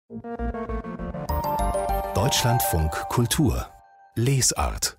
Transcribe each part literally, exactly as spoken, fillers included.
Deutschlandfunk Kultur Lesart.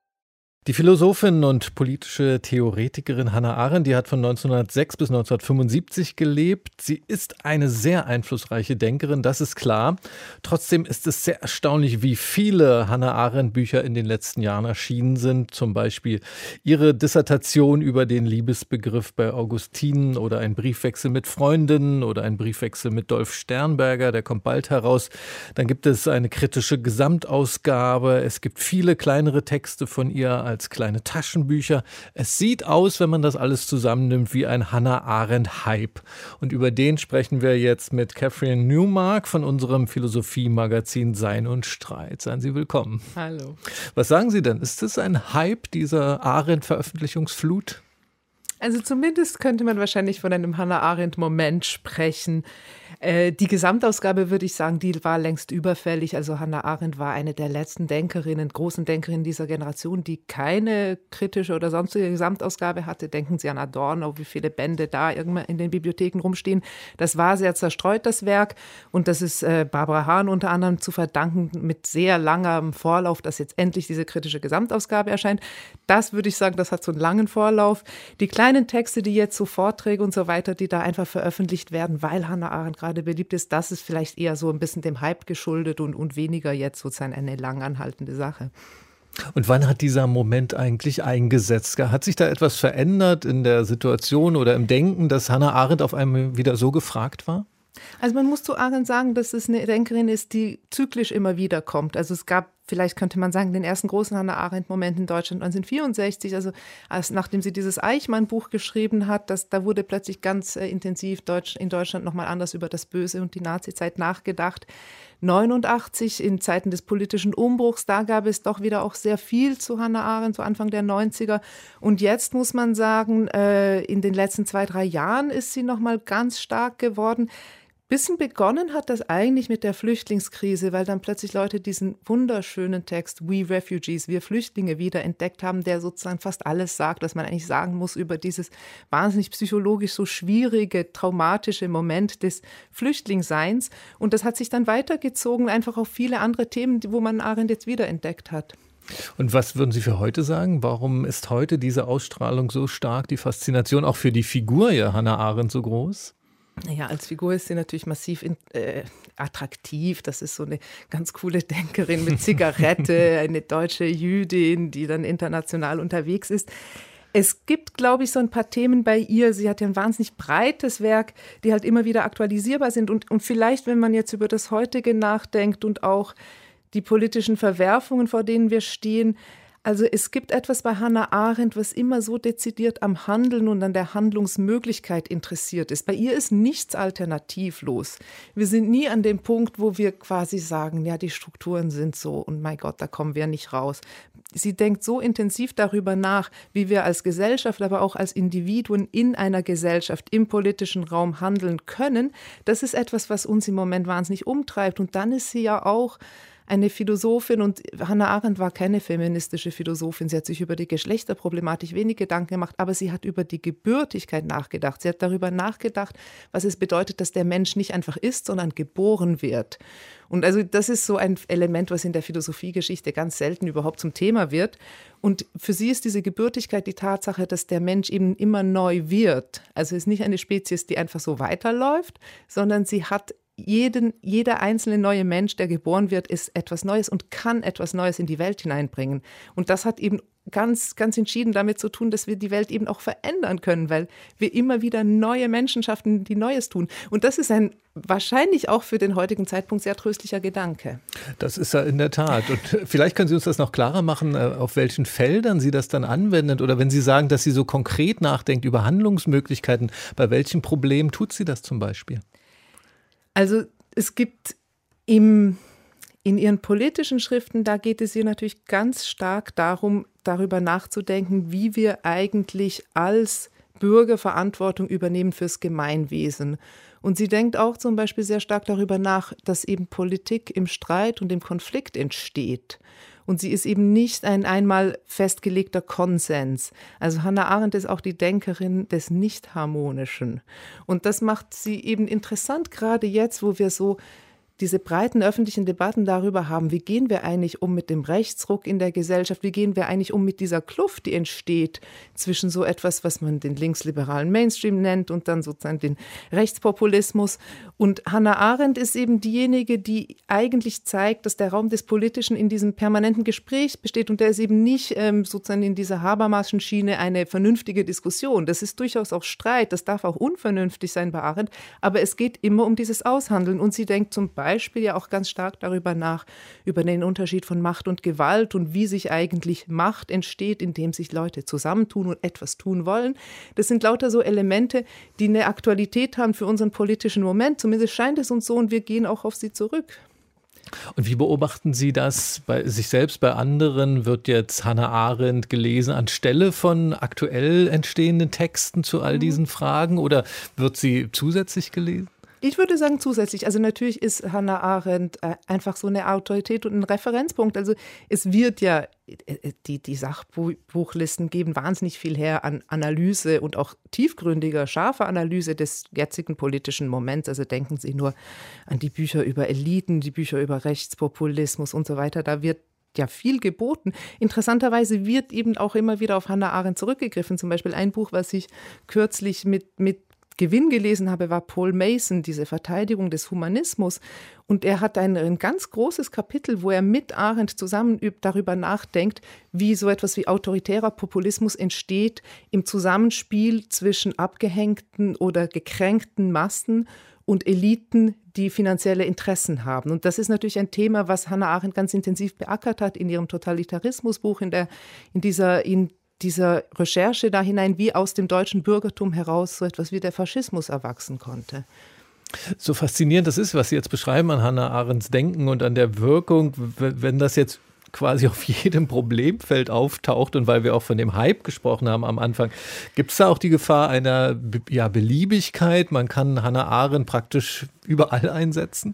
Die Philosophin und politische Theoretikerin Hannah Arendt, die hat von neunzehnhundertsechs bis neunzehnhundertfünfundsiebzig gelebt. Sie ist eine sehr einflussreiche Denkerin, das ist klar. Trotzdem ist es sehr erstaunlich, wie viele Hannah Arendt Bücher in den letzten Jahren erschienen sind. Zum Beispiel ihre Dissertation über den Liebesbegriff bei Augustinen oder ein Briefwechsel mit Freundinnen oder ein Briefwechsel mit Dolf Sternberger, der kommt bald heraus. Dann gibt es eine kritische Gesamtausgabe. Es gibt viele kleinere Texte von ihr als als kleine Taschenbücher. Es sieht aus, wenn man das alles zusammennimmt, wie ein Hannah Arendt-Hype. Und über den sprechen wir jetzt mit Catherine Newmark von unserem Philosophie-Magazin Sein und Streit. Seien Sie willkommen. Hallo. Was sagen Sie denn? Ist das ein Hype dieser Arendt-Veröffentlichungsflut? Also zumindest könnte man wahrscheinlich von einem Hannah Arendt-Moment sprechen. Äh, die Gesamtausgabe, würde ich sagen, die war längst überfällig. Also Hannah Arendt war eine der letzten Denkerinnen, großen Denkerinnen dieser Generation, die keine kritische oder sonstige Gesamtausgabe hatte. Denken Sie an Adorno, wie viele Bände da irgendwann in den Bibliotheken rumstehen. Das war sehr zerstreut, das Werk. Und das ist äh, Barbara Hahn unter anderem zu verdanken, mit sehr langem Vorlauf, dass jetzt endlich diese kritische Gesamtausgabe erscheint. Das würde ich sagen, das hat so einen langen Vorlauf. Die kleinen Texte, die jetzt so Vorträge und so weiter, die da einfach veröffentlicht werden, weil Hannah Arendt gerade beliebt ist, das ist vielleicht eher so ein bisschen dem Hype geschuldet und, und weniger jetzt sozusagen eine lang anhaltende Sache. Und wann hat dieser Moment eigentlich eingesetzt? Hat sich da etwas verändert in der Situation oder im Denken, dass Hannah Arendt auf einmal wieder so gefragt war? Also man muss zu Arendt sagen, dass es eine Denkerin ist, die zyklisch immer wieder kommt. Also es gab, vielleicht könnte man sagen, den ersten großen Hannah Arendt-Moment in Deutschland neunzehnhundertvierundsechzig, also als, nachdem sie dieses Eichmann-Buch geschrieben hat, das, da wurde plötzlich ganz äh, intensiv Deutsch, in Deutschland nochmal anders über das Böse und die Nazizeit nachgedacht. neunundachtzig, in Zeiten des politischen Umbruchs, da gab es doch wieder auch sehr viel zu Hannah Arendt, so Anfang der neunziger. Und jetzt muss man sagen, äh, in den letzten zwei, drei Jahren ist sie nochmal ganz stark geworden. Bisschen begonnen hat das eigentlich mit der Flüchtlingskrise, weil dann plötzlich Leute diesen wunderschönen Text We Refugees, wir Flüchtlinge wieder entdeckt haben, der sozusagen fast alles sagt, was man eigentlich sagen muss über dieses wahnsinnig psychologisch so schwierige, traumatische Moment des Flüchtlingsseins. Und das hat sich dann weitergezogen, einfach auf viele andere Themen, wo man Arendt jetzt wieder entdeckt hat. Und was würden Sie für heute sagen? Warum ist heute diese Ausstrahlung so stark, die Faszination auch für die Figur ja Hannah Arendt so groß? Ja, als Figur ist sie natürlich massiv in, äh, attraktiv. Das ist so eine ganz coole Denkerin mit Zigarette, eine deutsche Jüdin, die dann international unterwegs ist. Es gibt, glaube ich, so ein paar Themen bei ihr. Sie hat ja ein wahnsinnig breites Werk, die halt immer wieder aktualisierbar sind. Und, und vielleicht, wenn man jetzt über das Heutige nachdenkt und auch die politischen Verwerfungen, vor denen wir stehen, also es gibt etwas bei Hannah Arendt, was immer so dezidiert am Handeln und an der Handlungsmöglichkeit interessiert ist. Bei ihr ist nichts alternativlos. Wir sind nie an dem Punkt, wo wir quasi sagen, ja, die Strukturen sind so und mein Gott, da kommen wir nicht raus. Sie denkt so intensiv darüber nach, wie wir als Gesellschaft, aber auch als Individuen in einer Gesellschaft, im politischen Raum handeln können. Das ist etwas, was uns im Moment wahnsinnig umtreibt. Und dann ist sie ja auch eine Philosophin, und Hannah Arendt war keine feministische Philosophin, sie hat sich über die Geschlechterproblematik wenig Gedanken gemacht, aber sie hat über die Gebürtigkeit nachgedacht. Sie hat darüber nachgedacht, was es bedeutet, dass der Mensch nicht einfach ist, sondern geboren wird. Und also das ist so ein Element, was in der Philosophiegeschichte ganz selten überhaupt zum Thema wird. Und für sie ist diese Gebürtigkeit die Tatsache, dass der Mensch eben immer neu wird. Also es ist nicht eine Spezies, die einfach so weiterläuft, sondern sie hat Jeden, jeder einzelne neue Mensch, der geboren wird, ist etwas Neues und kann etwas Neues in die Welt hineinbringen. Und das hat eben ganz, ganz entschieden damit zu tun, dass wir die Welt eben auch verändern können, weil wir immer wieder neue Menschen schaffen, die Neues tun. Und das ist ein wahrscheinlich auch für den heutigen Zeitpunkt sehr tröstlicher Gedanke. Das ist ja in der Tat. Und vielleicht können Sie uns das noch klarer machen, auf welchen Feldern sie das dann anwendet. Oder wenn Sie sagen, dass sie so konkret nachdenkt über Handlungsmöglichkeiten, bei welchen Problemen tut sie das zum Beispiel? Also es gibt im, in ihren politischen Schriften, da geht es ihr natürlich ganz stark darum, darüber nachzudenken, wie wir eigentlich als Bürger Verantwortung übernehmen fürs Gemeinwesen. Und sie denkt auch zum Beispiel sehr stark darüber nach, dass eben Politik im Streit und im Konflikt entsteht. Und sie ist eben nicht ein einmal festgelegter Konsens. Also Hannah Arendt ist auch die Denkerin des Nicht-Harmonischen. Und das macht sie eben interessant, gerade jetzt, wo wir so diese breiten öffentlichen Debatten darüber haben, wie gehen wir eigentlich um mit dem Rechtsruck in der Gesellschaft, wie gehen wir eigentlich um mit dieser Kluft, die entsteht zwischen so etwas, was man den linksliberalen Mainstream nennt und dann sozusagen den Rechtspopulismus. Und Hannah Arendt ist eben diejenige, die eigentlich zeigt, dass der Raum des Politischen in diesem permanenten Gespräch besteht und der ist eben nicht ähm, sozusagen in dieser Habermaschen Schiene eine vernünftige Diskussion. Das ist durchaus auch Streit, das darf auch unvernünftig sein bei Arendt, aber es geht immer um dieses Aushandeln und sie denkt zum Beispiel ja auch ganz stark darüber nach, über den Unterschied von Macht und Gewalt und wie sich eigentlich Macht entsteht, indem sich Leute zusammentun und etwas tun wollen. Das sind lauter so Elemente, die eine Aktualität haben für unseren politischen Moment. Zumindest scheint es uns so und wir gehen auch auf sie zurück. Und wie beobachten Sie das bei sich selbst? Bei anderen wird jetzt Hannah Arendt gelesen anstelle von aktuell entstehenden Texten zu all diesen Fragen oder wird sie zusätzlich gelesen? Ich würde sagen zusätzlich. Also natürlich ist Hannah Arendt einfach so eine Autorität und ein Referenzpunkt. Also es wird ja, die, die Sachbuchlisten geben wahnsinnig viel her an Analyse und auch tiefgründiger, scharfer Analyse des jetzigen politischen Moments. Also denken Sie nur an die Bücher über Eliten, die Bücher über Rechtspopulismus und so weiter. Da wird ja viel geboten. Interessanterweise wird eben auch immer wieder auf Hannah Arendt zurückgegriffen. Zum Beispiel ein Buch, was ich kürzlich mit, mit Gewinn gelesen habe, war Paul Mason, diese Verteidigung des Humanismus. Und er hat ein, ein ganz großes Kapitel, wo er mit Arendt zusammen darüber nachdenkt, wie so etwas wie autoritärer Populismus entsteht im Zusammenspiel zwischen abgehängten oder gekränkten Massen und Eliten, die finanzielle Interessen haben. Und das ist natürlich ein Thema, was Hannah Arendt ganz intensiv beackert hat in ihrem Totalitarismusbuch, in, der, in dieser in dieser Recherche da hinein, wie aus dem deutschen Bürgertum heraus so etwas wie der Faschismus erwachsen konnte. So faszinierend das ist, was Sie jetzt beschreiben an Hannah Arendts Denken und an der Wirkung, wenn das jetzt quasi auf jedem Problemfeld auftaucht und weil wir auch von dem Hype gesprochen haben am Anfang, gibt es da auch die Gefahr einer ja, Beliebigkeit? Man kann Hannah Arendt praktisch überall einsetzen?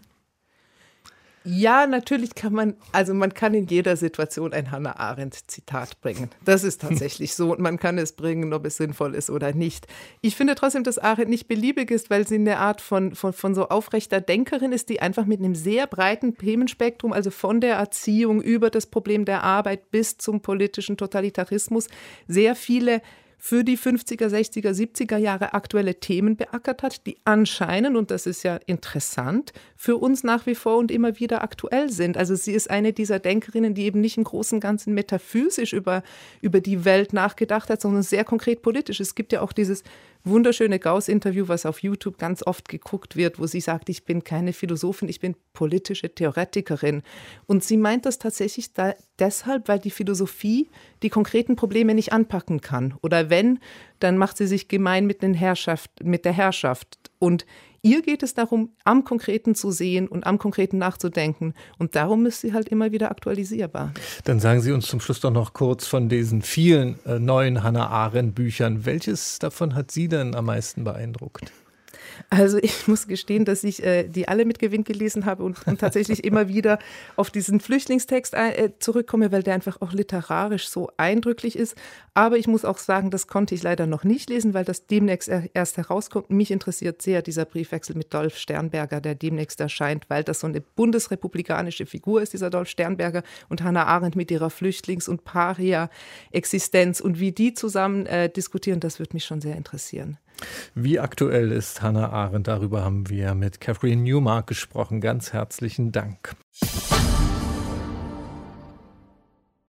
Ja, natürlich kann man, also man kann in jeder Situation ein Hannah Arendt-Zitat bringen. Das ist tatsächlich so und man kann es bringen, ob es sinnvoll ist oder nicht. Ich finde trotzdem, dass Arendt nicht beliebig ist, weil sie eine Art von, von, von so aufrechter Denkerin ist, die einfach mit einem sehr breiten Themenspektrum, also von der Erziehung über das Problem der Arbeit bis zum politischen Totalitarismus, sehr viele für die fünfziger, sechziger, siebziger Jahre aktuelle Themen beackert hat, die anscheinend, und das ist ja interessant, für uns nach wie vor und immer wieder aktuell sind. Also sie ist eine dieser Denkerinnen, die eben nicht im Großen und Ganzen metaphysisch über, über die Welt nachgedacht hat, sondern sehr konkret politisch. Es gibt ja auch dieses wunderschöne Gauss-Interview, was auf YouTube ganz oft geguckt wird, wo sie sagt, ich bin keine Philosophin, ich bin politische Theoretikerin. Und sie meint das tatsächlich da deshalb, weil die Philosophie die konkreten Probleme nicht anpacken kann. Oder wenn, dann macht sie sich gemein mit, den Herrschaft, mit der Herrschaft. Und ihr geht es darum, am Konkreten zu sehen und am Konkreten nachzudenken. Und darum ist sie halt immer wieder aktualisierbar. Dann sagen Sie uns zum Schluss doch noch kurz von diesen vielen äh, neuen Hannah Arendt Büchern. Welches davon hat Sie denn am meisten beeindruckt? Also ich muss gestehen, dass ich äh, die alle mit Gewinn gelesen habe und, und tatsächlich immer wieder auf diesen Flüchtlingstext äh, zurückkomme, weil der einfach auch literarisch so eindrücklich ist. Aber ich muss auch sagen, das konnte ich leider noch nicht lesen, weil das demnächst erst herauskommt. Mich interessiert sehr dieser Briefwechsel mit Dolf Sternberger, der demnächst erscheint, weil das so eine bundesrepublikanische Figur ist, dieser Dolf Sternberger und Hannah Arendt mit ihrer Flüchtlings- und Paria-Existenz und wie die zusammen äh, diskutieren, das würde mich schon sehr interessieren. Wie aktuell ist Hannah Arendt? Darüber haben wir mit Catherine Newmark gesprochen. Ganz herzlichen Dank.